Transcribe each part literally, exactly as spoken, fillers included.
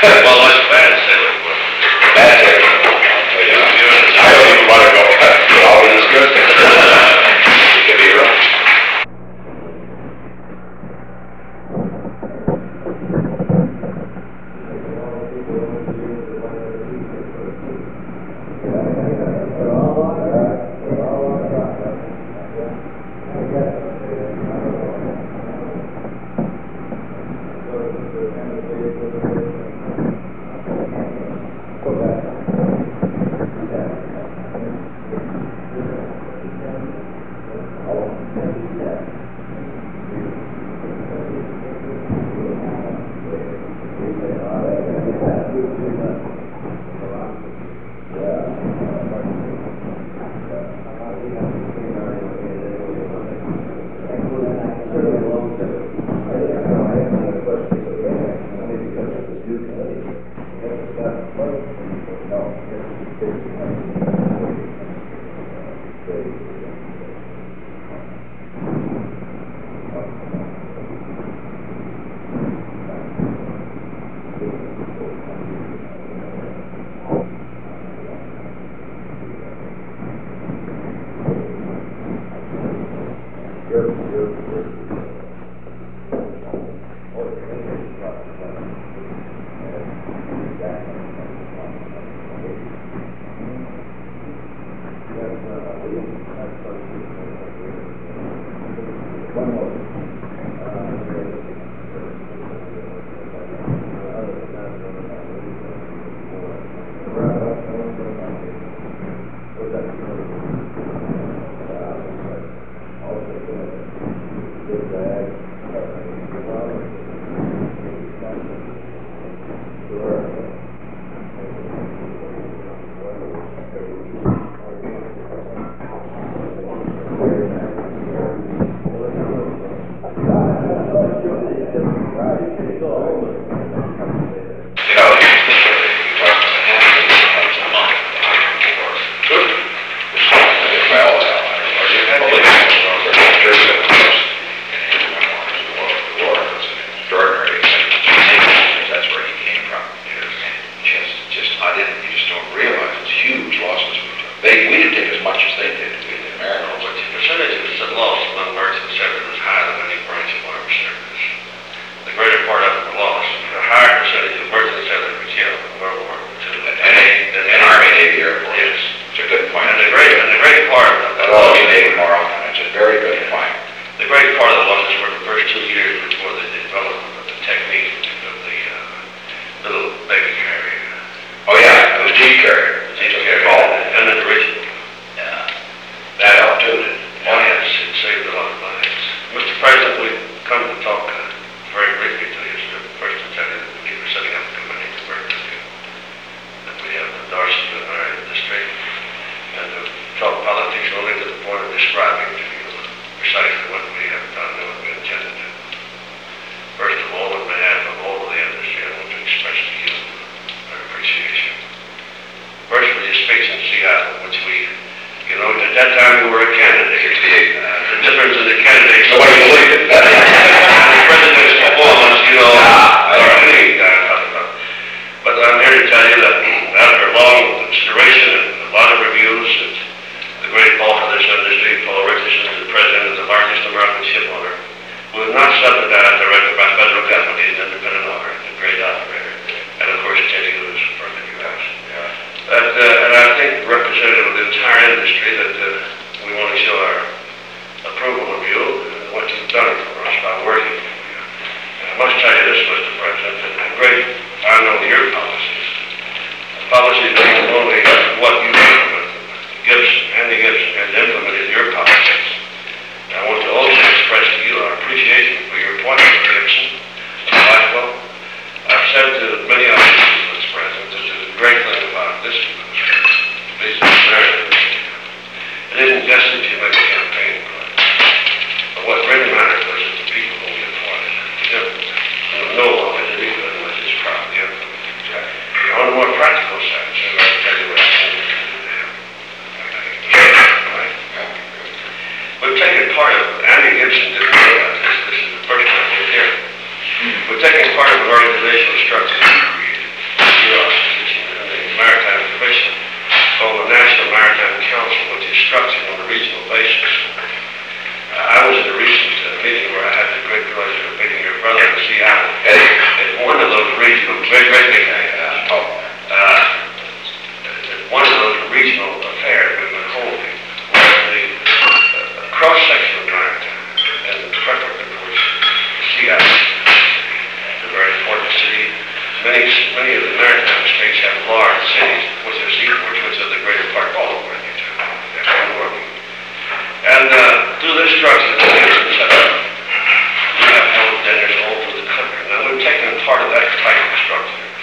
Well, let's plan and say what, what. That's it. So, You, yeah. you and the. I don't even want to go, all of this good. You can be right.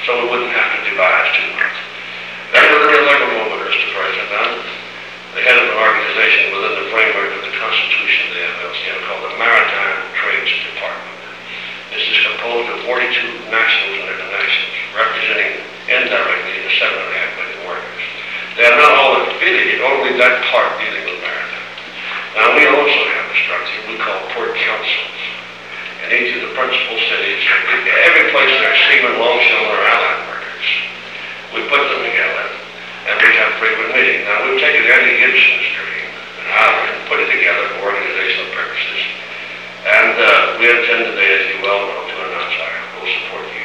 so we wouldn't have to devise too much. Then within a little moment, Mister President, the head of an organization within the framework of the Constitution of the M L C called the Maritime Trades Department. This is composed of forty-two nationals and internationals, representing indirectly the seven and a half million workers. They are not all affiliated, only that part dealing with maritime. Now we also have a structure we call port councils. In each of the principal cities, every place there are seamen, longshoremen, or allied workers. We put them together, and we have frequent meetings. Now we've taken Andy Gibson's dream and Howard and put it together for organizational purposes. And uh, we intend today, as you well know, to announce our full support to you.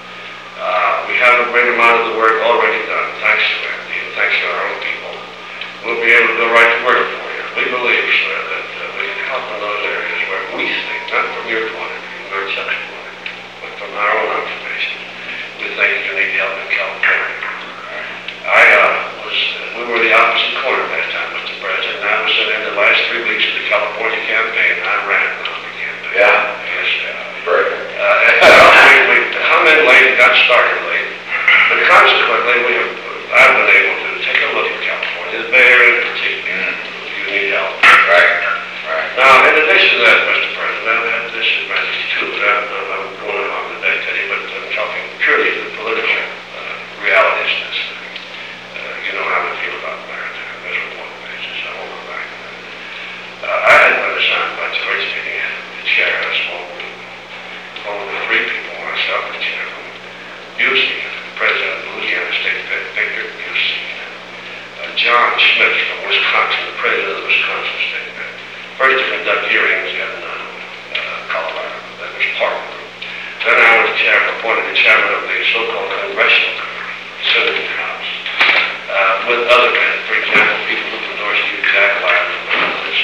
Uh, we have a great amount of the work already done, thanks to Andy and thanks to our own people. We'll be able to go right to work for you. We believe, sir, that uh, we can help in those areas where we think, not from your point of view, nor such point of view, but from our own observation, we think you need help in California. I uh, was, we were the opposite corner that time, Mister President, and I was in the last three weeks of the California campaign. I ran the campaign. Yeah. Yes, uh, Very good. uh, we, we hung in late and got started late, but consequently, we have, I've been able to take a look at California, the Bay Area in particular, if you need help. Right. Right. Now, in addition to that, Mister President, I have this advantage too, that I'm, I'm going along with that, Teddy, but I'm talking purely the political uh, realities of this thing. Uh, you know how I feel about maritime. That's what one basis. I won't go back to that. Uh, I had been assigned by George Meeting to chair a small group. Only three people, myself, the chairman, Busey, President of Louisiana State Fed, Victor Busey, uh, John Smith from Wisconsin, the President of the Wisconsin State Fed. First to conduct hearings in uh, uh, Colorado. That was part of the group. Then I was chair, appointed the chairman of the so-called Congressional Committee, Senate and House, uh, with other men, for example, people who endorsed you, Jack Lyman, and others,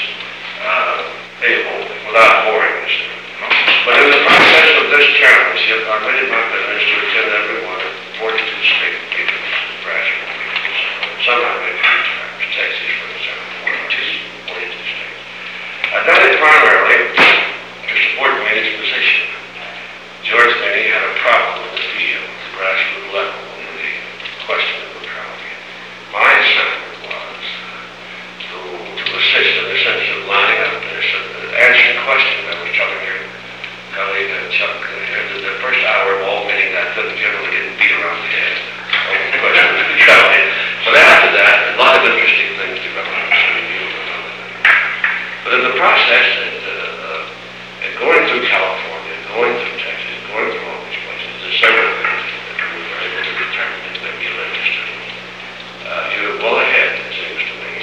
uh, able, without boring this. But in the process of this chairmanship, I made it my business to attend every one of forty-two state meetings, grassroots meetings. Some I made three times, Texas, for example, forty-two, forty-two states. I've done it primarily to support Meany's position. George Meany had a problem in the field, the grassroots level, with the question of neutrality. My assignment was to, to assist in the sense of lining up this, uh, answering questions. I was telling your colleague uh, Chuck uh, the first hour of all meeting I couldn't generally get beat around the head. Over questions of neutrality. But after that, a lot of interesting things developed concerning you and other things. But in the process, it, uh, uh, and going through California, going through Texas, going through all these places, there's several things that we were able to determine that may be of interest to you. Uh, you're well ahead, it seems to me.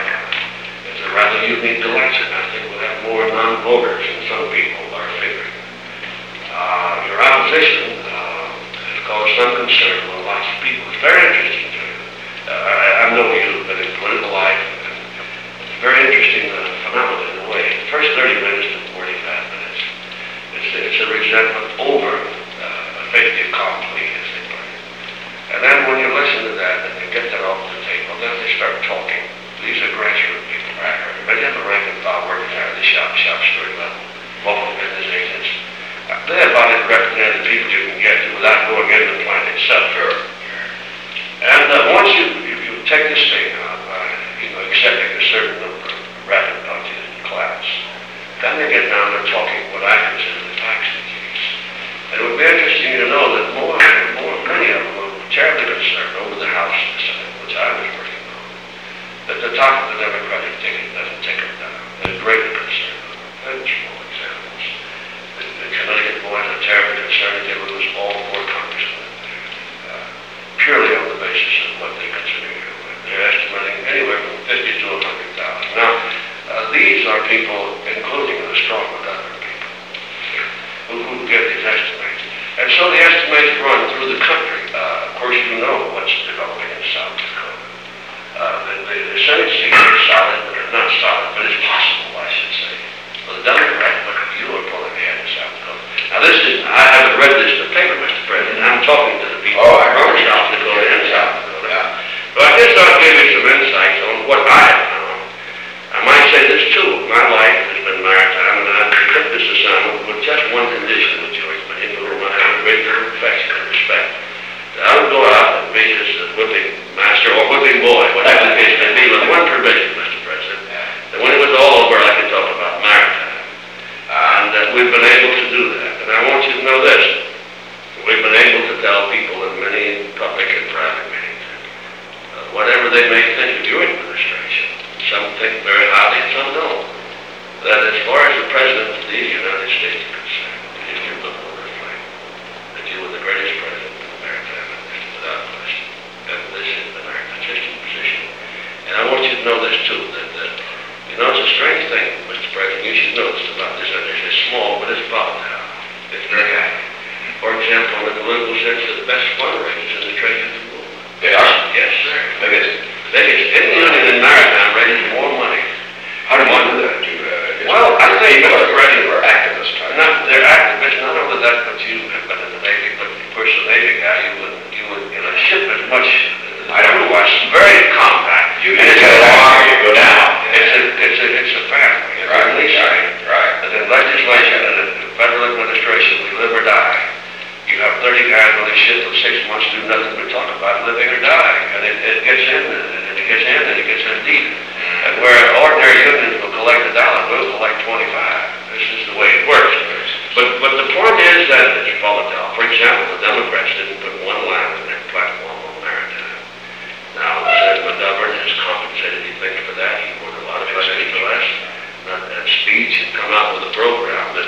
Uh, it's a rather unique election. I think we'll have more non-voters than some people are figuring. Uh, your opposition uh, has caused some concern among lots of people. It's very interesting to you. Uh, I, I know you've been in political life, and it's a very interesting uh, phenomenon in a way. The first thirty minutes to forty-five minutes, it's, it's a resentment over uh, a fait accompli, as they put it. And then when you listen to that and you get that off the table, then they start talking. These are grassroots people, right? Many of them rank and file working out of the shop, shop story level, local business agents. Uh, they're about as representative people you can get to without going into the plant itself. Sure. And uh, once you, you, you take this thing out by, you know, accepting a certain number of rapid punches in class, then they get down to talking what I consider the facts of the case. And it would be interesting to know that more and more, many of them are terribly concerned over the House and the Senate, which I was working on, that the top of the Democratic ticket doesn't take them down. They're greatly concerned. Very small examples. The, the Connecticut boys are terribly concerned that they would lose all four congressmen there, uh, purely on the basis of what they consider you. They're estimating anywhere from fifty to a hundred thousand. Now, uh, these are people, including the strong with other people, who, who get these estimates. And so the estimates run through the country. Uh, of course, you know what's developing in South Dakota. Uh, the, the, the Senate seats are solid, but they're not solid, but it's possible, I should say. For the Democrats, but you are pulling ahead in South Dakota. Now, this is, I haven't read this in the paper, Mister President. I'm talking to the people Oh, I from South Dakota and South Dakota. Yeah. But I guess I'll give you some insights on what I have found. I might say this too. My life has been maritime, and I took this assignment with just one condition with George, but in whom I have a great deal of affection and respect. whipping master or whipping boy, whatever the case may be, with one provision, Mister President, that when it was all over, I could talk about maritime. And uh, we've been able to do that. And I want you to know this. We've been able to tell people in many public and private meetings, uh, whatever they may think of your administration, some think very highly and some don't, that as far as the President of the United States is concerned, if you look over the flag, that you were the greatest president in the maritime industry without question. And this is the maritime system position. And I want you to know this too, that, that you know, it's a strange thing, Mister President, you should know this about this industry. It's small, but it's volatile. It's very active. For example, in the political sense, the best fundraisers in the trade union movement. They are? Yes, sir. Biggest. Biggest. Any union in maritime raises more money. How do one do that? Do, uh, Well, I think people Mister are President, are activists. Type. not, they're activists, not only that, but you have been in the Navy, but of course the Navy guy, you would, you would, in a ship as much, I don't know, it's very compact. You And either it's go a- along or you go down. It's a, it's a, it's a family. It's Right, a lease right, right. And in legislation and in the federal administration, we live or die. You have thirty guys on a ship for six months do nothing but talk about living or dying. And it, it gets in, and it gets in, and it gets in deep. And where ordinary unions will collect a dollar, we'll collect twenty-five. This is the way it works. But, but the point is that it's volatile. For example, the Democrats didn't put one line in their platform on maritime. Now, Senator McGovern has compensated, he thinks, for that. He wrote a lot of essays to us, not that speech, and come out with a program that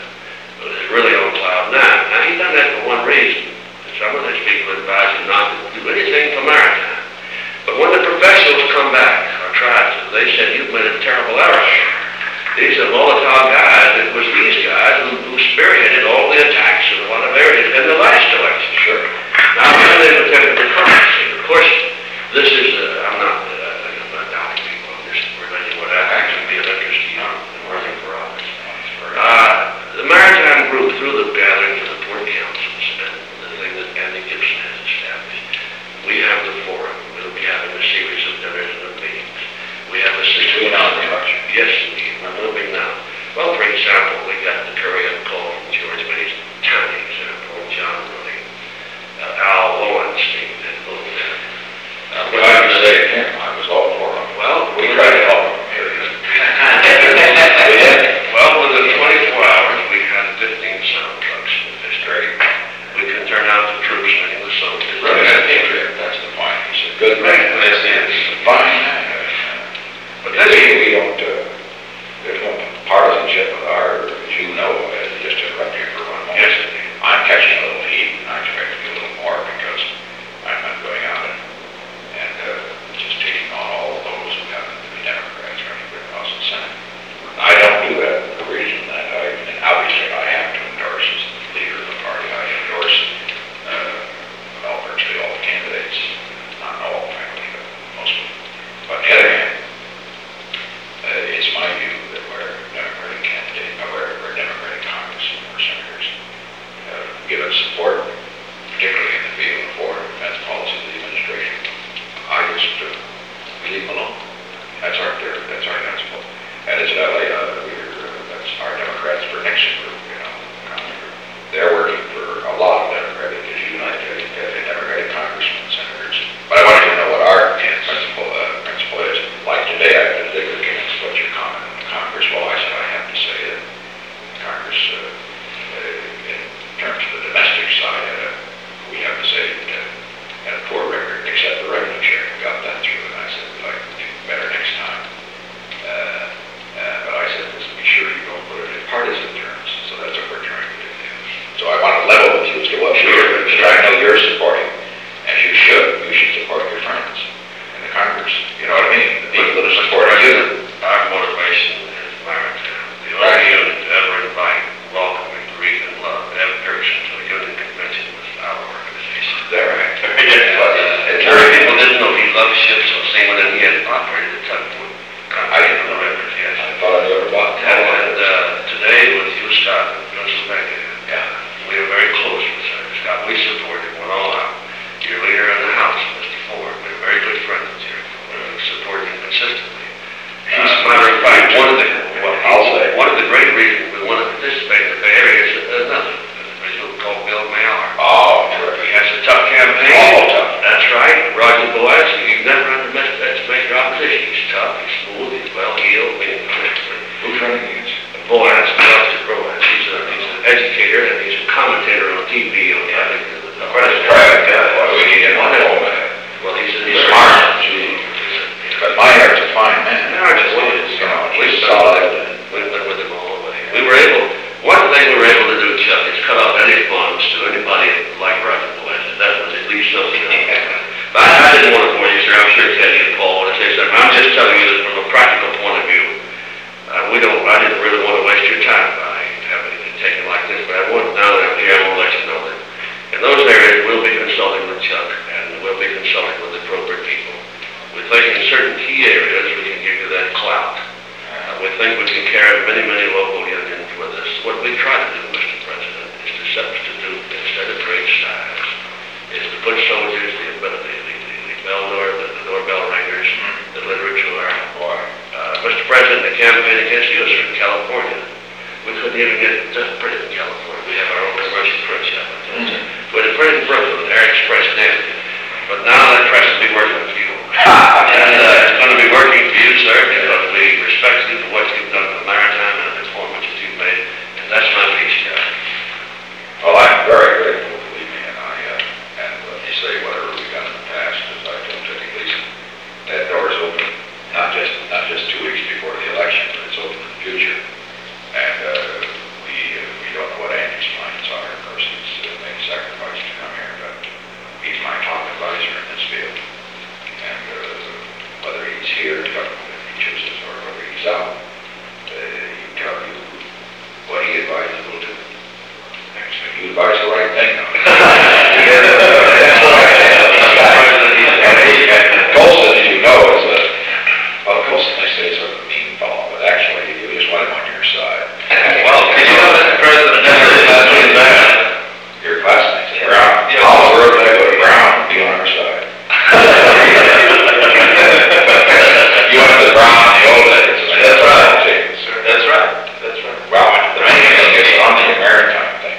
uh, is really on cloud nine. Now, he's done that for one reason. Some of these people advise him not to do anything for maritime. But when the professionals come back, or tried to, they said, you've made a terrible error. These are volatile guys. It was these guys who, who spearheaded all the attacks in a lot of areas in the last election. Sure. Now, then they've attempted to compensate. Of course, this is, uh, I'm not, uh, I'm not doubting people. I'm just relating what happens to be of interest to you in running for office. Uh, the Maritime Group, through the gatherings of the port councils and the thing that Andy Gibson has established, we have the forum. We'll be having a series of dinners and meetings. We have a system. Between now and the election. Yes, indeed. We're moving now. Well, for example, we got the Curry up call from George Mays, tiny example, John Rooney, uh, Al Lowenstein, and Little Bit. Uh, Well, I can say it again, I was all for them. Well, We tried to help them here. We did. Well, within twenty-four hours, we had fifteen sound trucks in the district. We can turn out the troops making the soldiers. Really, that's the, that's the point. It's a good man. This is fine. But This this is, we don't, uh, there's no partisanship with our, as you know, uh, just to interrupt you for one moment. Yes, indeed. I'm catching a little heat, and I expect to get a little more because I'm not going out and, and uh, just taking on all of those who happen to be Democrats running for House and Senate. I don't do that for the reason that I, and obviously I have to endorse as the leader of the party. I endorse, uh, well, virtually all the candidates, not all, frankly, but most of them. But on the other hand, uh, it's my view that where Democratic candidate, uh, where, where Democratic Congress or senators uh, give us support, particularly in the field of foreign defense policy of the administration, I just uh, leave them alone. That's our, that's our principle. And incidentally, uh, we're, uh, that's our Democrats for Nixon group, you know, Congress group. They're working for a lot of Democratic, as you know, uh, Democratic congressmen and senators. But I want you to know what our principle, uh, principle is. Like today, I particularly against what your comment on the Congress. Well, I said I have to say that Congress, uh, uh, in terms of the domestic side, uh, we have to say that uh, had a poor record, except the revenue sharing. We got that through, and I said we'd like to do better next time. Uh, uh, but I said, just be sure you don't put it in partisan terms. So that's what we're trying to do. So I want to level with you as to what you're, I know you're supporting, as you should. You should support your friends in the Congress. You know what I mean? The people that are supporting you. Our motivation is maritime. The only Right. unit to ever invite, welcome, and greet, and love Ed Pearson to a union convention was our organization. Is that right? Yes. Well, And it's many very people didn't know he loved ships or seamen, and he had operated a tugboat. I didn't know that. Yes. I thought I knew about And, that. and uh, today with you, Scott, in Pennsylvania, Yeah. we are very close with Senator Scott. We support him when all out. Your leader in the House, Mister Ford, we're very good friends with you. We support him consistently. He's, as a matter of fact, one of the, well, I'll say. one of the great reasons we want to participate in the Bay Area is another individual called Bill Mayer. Oh, terrific. He has a tough campaign. Awful tough. That's right. deal. We, Who's running against? Boaz, Doctor Boaz, he's, a, he's an educator and he's a commentator on T V on I think the, the Quite a private guy. Why do we need him on that? Well, he's, a, He's smart. Because Meiner's a fine man. Meiner's a fine man. You know, We he's solid. solid. We've been with him all the way. We were able, one thing we were able to do, Chuck, is cut off any funds to anybody like Roger Boaz. That was at least something. But I, I didn't want to bore you, sir. I'm sure Teddy and Paul want to say something. I'm just telling you that from a practical point of view, uh, we don't, I didn't really want to waste your time by having it taken like this, but I want, now that I'm here, I want to let you know that in those areas, we'll be consulting with Chuck, and we'll be consulting with the appropriate people. We think in certain key areas, we can give you that clout. Uh, we think we can carry many, many local unions with us. What we try to do, Mister President, is to substitute, instead of great styles, is to put soldiers, the ability, the, the, the bell door, the, the doorbell ringers, the literature. Uh, Mister President, the campaign against you, sir, in California, we couldn't even get it uh, printed in California. We have our own commercial print shop. Mm-hmm. We had it printed in Brooklyn, Air Express Navy. But now that press will be working for you. And uh, it's going to be working for you, sir, because we respect you for what you've done for maritime and the performances you've made. And that's my piece, Chuck. Well, I'm very grateful, believe me, and I, uh, and let me say whatever we've done in the past, as I told Teddy Gleason, that door is open, not just, not just two weeks before the election, but it's open in the future. And, uh, we, uh, we don't know what Andy's plans are. Of course, he's uh, made a sacrifice to come here, but he's my top advisor in this field. And, uh, whether he's here, if he chooses, or whether he's out, uh, he tell you what he advises will do. Actually, you advise the right thing, though. That's what I think. And he- and Colson, as you know, is a, well, Colson, they say, is a mean fellow, but actually, you just want him on your side. Well, you know, Mister President, that's really bad. Your classmates, Brown, how in the world did I go to Brown and be on our side? You went to the Brown in the old days. That's right. That's right. That's right. Well, the main thing is on the maritime thing.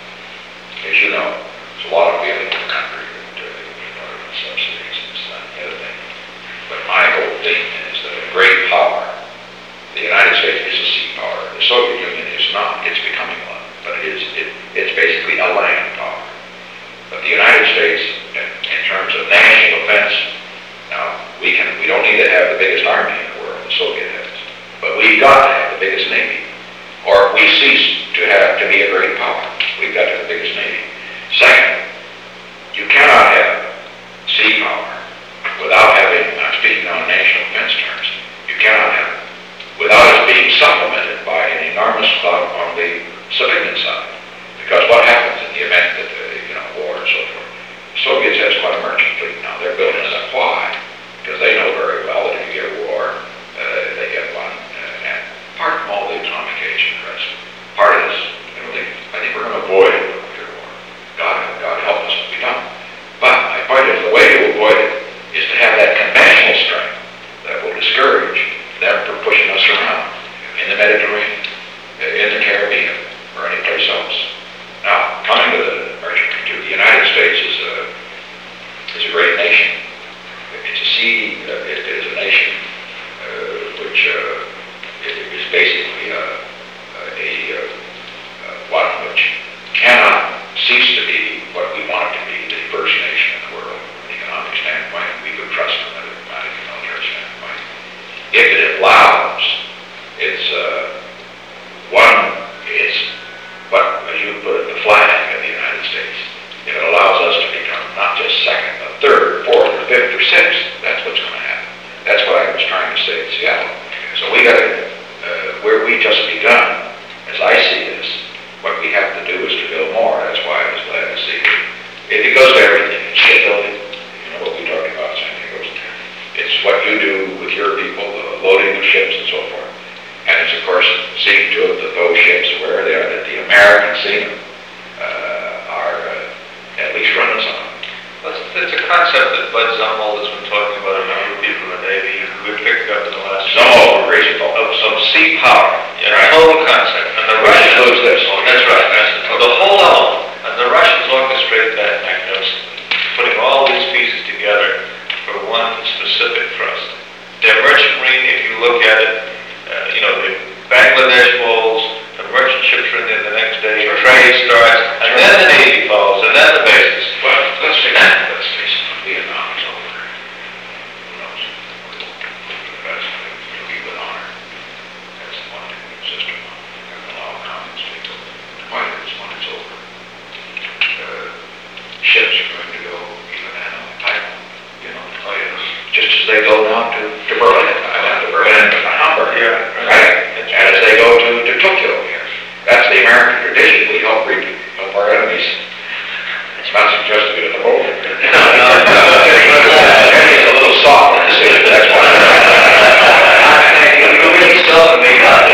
As you know, there's a lot of feeling in the country that uh, you know, subsidies and this and the other thing. But my whole thing is that a great power, the United States is a sea power. The Soviet Union is not. It's becoming one. But it is, it, it's basically a land power. But the United States, in, in terms of national defense, now, we can, we don't need to have the biggest army in the world, the Soviet has. But we've got to have the biggest navy. Or we cease to have, to be a great power. We've got to have the biggest navy. Second, you cannot have sea power without having, I'm speaking on national defense terms, you cannot have it without it being supplemented by an enormous clout on the civilian side. Because what happens in the event that, uh, you know, war and so forth? The Soviets has quite a merchant fleet now. They're building it up. Why? Because they know very well that if you get a war, uh, they get one. Uh, and apart from all the atomic age and the rest, part of this, you know, they, I think we're going to avoid a nuclear war. God, God help us if we don't. But my point is, the way to avoid it is to have that conventional strength that will discourage them from pushing us around in the Mediterranean, in the Caribbean, or any place else. Now, coming to the merchant fleet, the United States is a, is a great nation. It's a sea, uh, it is a nation uh, which uh, it is basically a, a, a, a one which cannot cease to be what we want it to be, the first nation in the world from an economic standpoint. We could trust from a diplomatic and military standpoint. If it allows, it's uh, one, it's what, as you put it, the flag of the United States. If it allows us to become not just second, but third, fourth, or fifth, or sixth, that's what's going to happen. That's what I was trying to say in Seattle. So we got to, uh, where we just begun, as I see this, what we have to do is to build more. That's why I was glad to see it. If it goes to everything, shipbuilding, you know what we talked about, same thing goes to. It's what you do with your people, the loading of ships and so forth. And it's, of course, seeing to it that those ships, where they are, that the American seamen uh, are uh, at least running some. It's, it's a concept that Bud Zumwalt has been talking about, a number of people in the Navy, we picked up in the last Zumwalt were crazy about of, of sea power. Yeah, Right. the whole concept. And the Which Russians, includes this. Oh, that's right. That's the, the whole element. And the Russians orchestrate that magnificently, putting all these pieces together for one specific thrust. Their merchant marine, if you look at it, Bangladesh falls, the merchant ships are in there the next day, trade starts, and then the Navy falls, and then the bases. Well, let's face it, let's face it, Vietnam is over. Who knows? The best thing to be with honor. That's the one thing we insist upon. And allow comments to go. The point is, when it's over, uh, ships are going to go even in on the title, you know. Oh, yes. Just as they go now to, to Berlin, I went to Berlin, to Hamburg. Yeah. Right? And as they go to, to Tokyo, yes. That's the American tradition. We help, re- help our enemies. It's not suggested at the moment. No, no, no. It's a little soft in the city, that's why. You're really selling me, huh?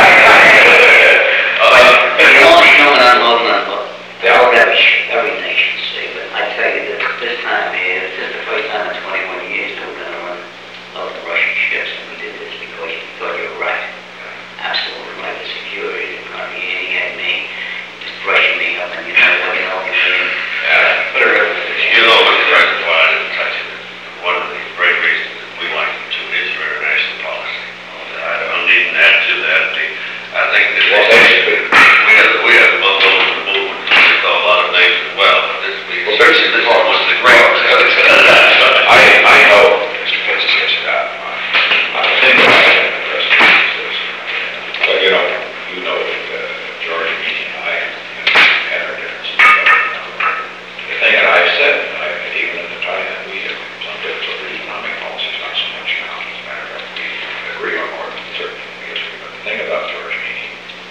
It's always coming on loading on book. They all Every, every nation see, but I tell you that this time here, this is the first time in twenty-one years that we're gonna run of the Russian ships, and we did this because we thought you were right. Absolutely right, the security, the country, and he had me, just brushing me up, and you know, what, you know, you mean, Yeah, put her in. You know, Mister President, why I didn't touch it, one of the great reasons that we like them too is their international policy. I don't need to add to that. The- I think that Well, basically, we have, we have both those in the movement, we saw a lot of names as well, but this, we, Well, this basically, is one of the great. I, I know, Mister President, that, I think about it in the president says, well, you know, you know that uh, George, me, and I had our differences. The thing that I've said, I, even at the time that we have some difference over economic policies, not so much now, as a matter of fact, we agree on more than certain things. But the thing about George Meany,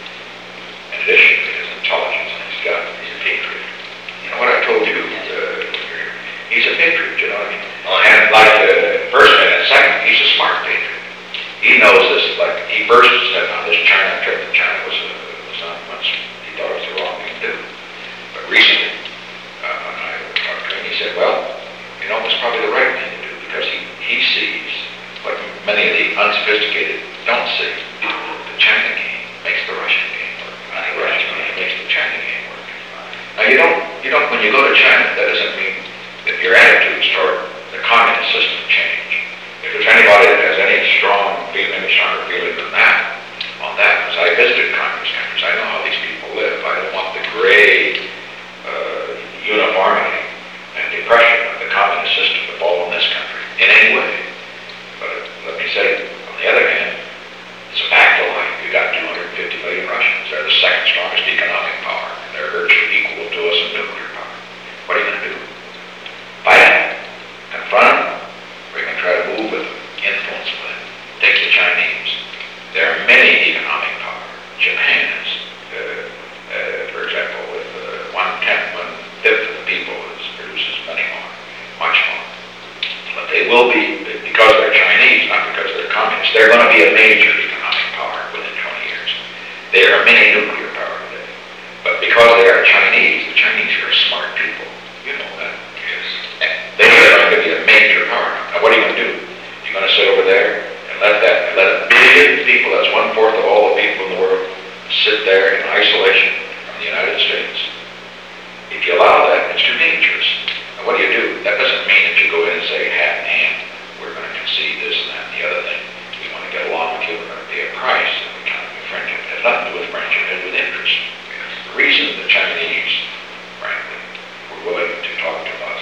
in addition to his intelligence and his gut, he's a patriot. You know what I told you? Uh, he's a patriot, you know what I mean? And like the first and second, he's a smart patriot. He knows this, like, he burst his head on this China trip, and China was, uh, was not much, he thought it was the wrong thing to do. But recently, uh, when I talked to him, he said, well, you know, it's probably the right thing to do, because he, he sees what many of the unsophisticated don't see. The China game makes the Russian game work, and the Russian game makes the China game work. Now, you don't, you don't, when you go to China, that doesn't mean that your attitudes toward the communist system change. If there's anybody that has any strong feeling, any stronger feeling than that, on that, because I visited communist countries, I know how these people live. I don't want the gray uh, uniformity and depression of the communist system to fall in this country in any way. But uh, let me say, on the other hand, it's a fact of life. You got two hundred fifty million Russians. They're the second strongest economic power. They're virtually equal to us in nuclear power. What are you going to do? Fight them? Confront them? Or are you going to try to move with them, influence with them? Take the Chinese. There are many economic power. Japan is, uh, uh, for example, with uh, one-tenth, one-fifth of the people is, produces many more, much more. But they will be, because they're Chinese, not because they're communists, they're going to be a major economic power within twenty years. They are a mini nuclear power today. But because they are Chinese, the Chinese are smart people. You know that. Yes. They are going to be a major power. Now, what are you going to do? You're going to sit over there and let that, let a billion people, that's one-fourth of all the people in the world, sit there in isolation from the United States. If you allow that, it's too dangerous. Now, what do you do? That doesn't mean that you go in and say, hat in hand, we're going to concede this and that and the other thing. We want to get along with you, we're going to pay a price, and we kind of be friendship. It has nothing to do with friendship, it has with interest. The reason the Chinese, frankly, were willing to talk to us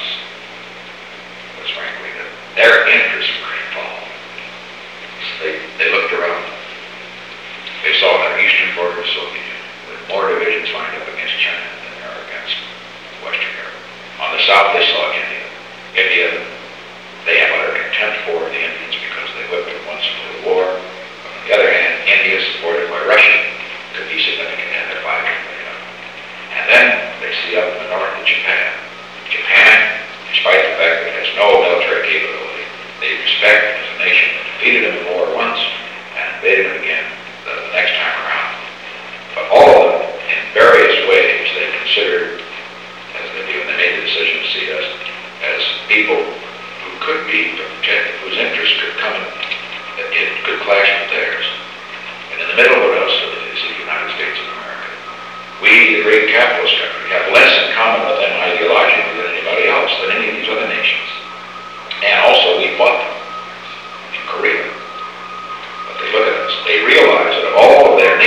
was frankly that their interests were involved. So they, they looked around. They saw their eastern border of the Soviet Union with more divisions lined up against China than there are against Western Europe. On the south, they saw India. India, they have utter contempt for the Indians because they whipped them once in the war. On the other hand, India, supported by Russia, could be significant in their five hundred million. And then they see up in the north of Japan. Japan, despite the fact that it has no military capability, they respect as a nation that defeated them in war once and invaded them again the, the next time around. But all of them, in various ways, they considered, as they do, and they made the decision to see us as people who could be protected, whose interests could come in, it could clash with theirs. And in the middle of us is the United States of America. We, the great capitalist country, have less in common with them ideologically than anybody else, than any of these other nations. And also, we fought them in Korea. But they look at us. They realize that of all of their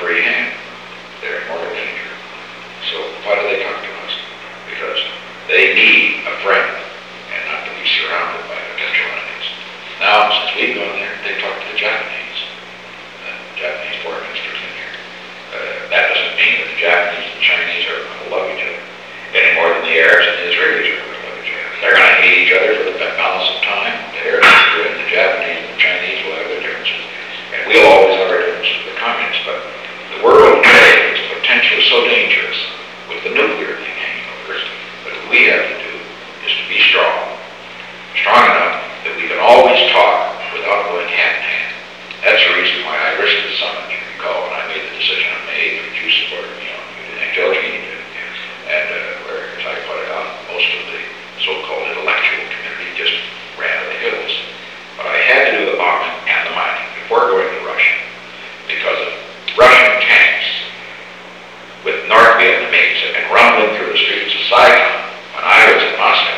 free hand. They're in mortal danger. So why do they come to us? Because they need a friend and not to be surrounded by potential enemies. Now, since we've gone there, they talk to the Japanese. The Japanese foreign minister's in here. Uh, that doesn't mean that the Japanese and the Chinese are going to love each other any more than the Arabs and the Israelis are going to love each other. They're going to hate each other for the balance of time. The Arabs and the Japanese and the Chinese will have their differences. And we'll always have our differences with the communists. But the world today is potentially so dangerous with the nuclear thing hanging over us that what we have to do is to be strong. Strong enough that we can always talk without going hand in hand. That's the reason why I risked the summit, you recall, when I made the decision on May eighth, which you supported me on. You didn't think George Meany did. And uh, where, as I put it out, most of the so-called intellectual community just ran to the hills. But I had to do the bombing and the mining before going to Russia because of Russian tanks with North Vietnamese had been rumbling through the streets of Saigon when I was in Moscow.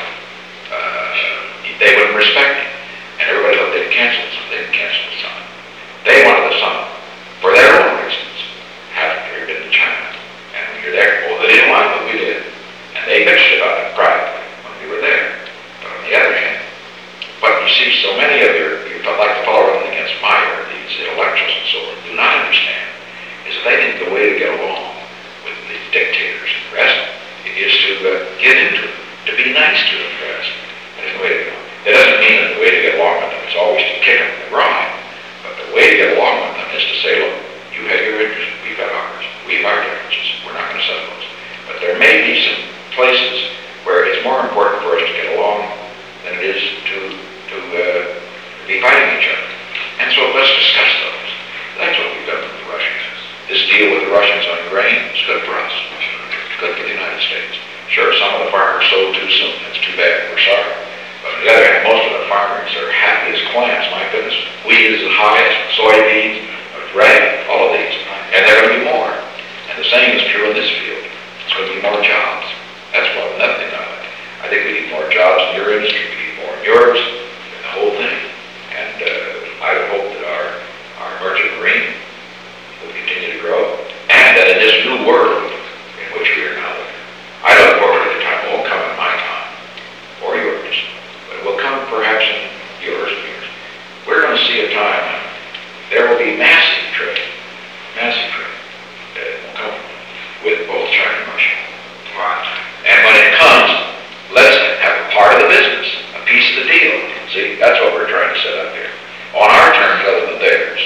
Uh, they wouldn't respect me. And everybody thought they'd cancel something. They didn't cancel the summit. They wanted the summit for their own reasons. Haven't ever been to China. And when you're there, well, they didn't like what we did. And they bitched about it privately when we were there. But on the other hand, but you see, so many of your, you like the fellow running against Meyer, these intellectuals and so on, do not understand, is that they think the way to get along with the dictators and the rest is to uh, get into them, to be nice to them first. That is the way to go. That doesn't mean that the way to get along with them is always to kick them in the groin, but the way to get along with them is to say, look, you have your interests, we've got ours, we have our differences, we're not going to settle those. But there may be some places where it's more important for us to get along than it is to, to uh, be fighting each other. And so let's discuss those. That's what we've done with the Russians. This deal with the Russians on grain is good for us. It's good for the United States. Sure, some of the farmers sold too soon. That's too bad. We're sorry. But on the other hand, most of the farmers are happy as clams. My goodness, wheat is the highest, soybeans, right? All of these. And there are going to be more. And the same is true in this field. It's going to be more jobs. That's what nothing of it. I think we need more jobs in your industry. We need more in yours. And the whole thing. And uh, I would hope that our, our merchant marine will continue to grow. And that in this new world in which we are now living, I look forward to the time. It won't come in my time or yours, but it will come perhaps in yours and yours. We're going to see a time when there will be massive trade, massive trade. Uh, it will come with both China and Russia. Right. And when it comes, let's have a part of the business, a piece of the deal. See, that's what we're trying to set up here. On our terms other than theirs.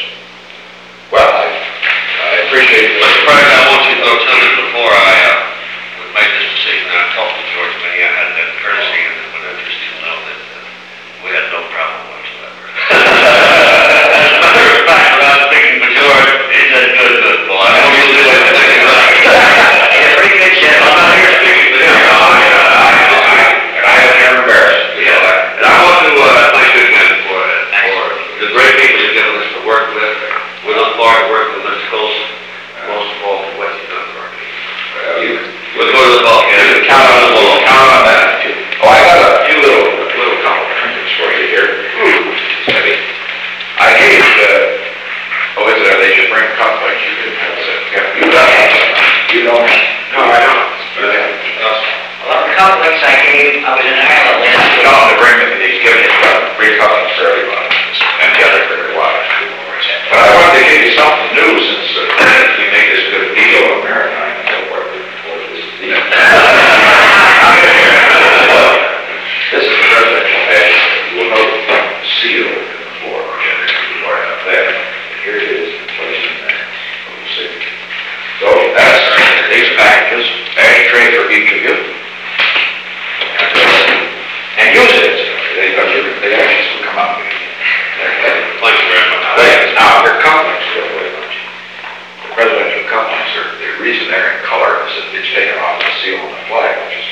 Well, I, I appreciate it. Mister President, I want you to go tell me before I uh, made this decision, I talked to George Meany, I had that courtesy and would interest you to know that uh, we had no problem whatsoever. As a matter of fact, when I was speaking to George, he said, good, good, boy. I know you'll do everything right. Yeah, pretty good, Jim. I'm not here speaking to him. And I am embarrassed. Yeah. And I want to uh, thank you again for, for the great people you've given us to work with. We look forward to working with Mister Colson, most of all for what you've done for our people. Well, you, We'll go to the ball game. you can count on us, we'll count on that. Oh, I got a few little, little couple of trinkets for you here. It's heavy. I gave, uh, oh, is it, they should bring complex, you didn't have that. Yeah, you don't have that. You don't have. No, I don't. You have. Well, the complex I gave, I was in Ireland last week. No, to bring them, he's giving you uh, three complex for everybody, and the other for your wife. But I wanted to give you something new since uh, we made this good deal on Maritime and so forth. Before this deal. This is the presidential badge. You will note the seal in the floor. Right up there. Here it is, placed in there. You'll see. So that's these packages, badge tray for each of you. And, uh, and use it. They, they actually will come out. They're heavy. Thank you very much. They- Now, they're complex, really much. The presidential complex, are, the reason they're in color is that it's taken off the seal on the flag, which is